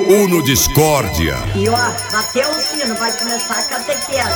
Uno Discórdia. E ó, bateu o sino, vai começar a catequese.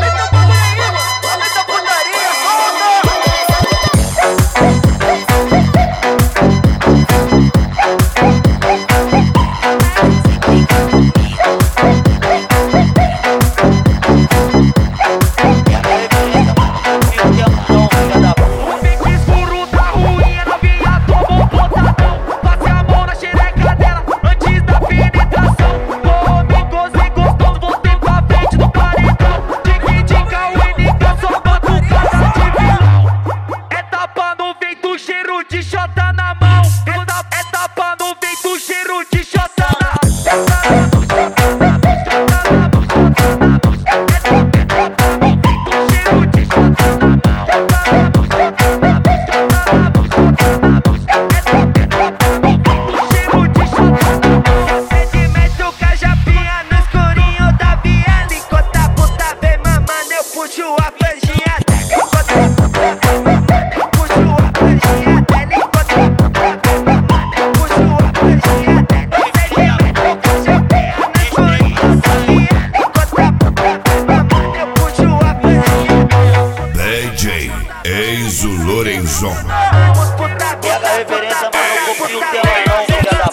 Enzo Lorenzon. Pega a referência, mano, copia o tema não, filha da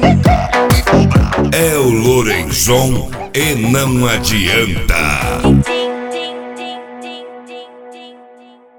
É o Lorenzon e não adianta.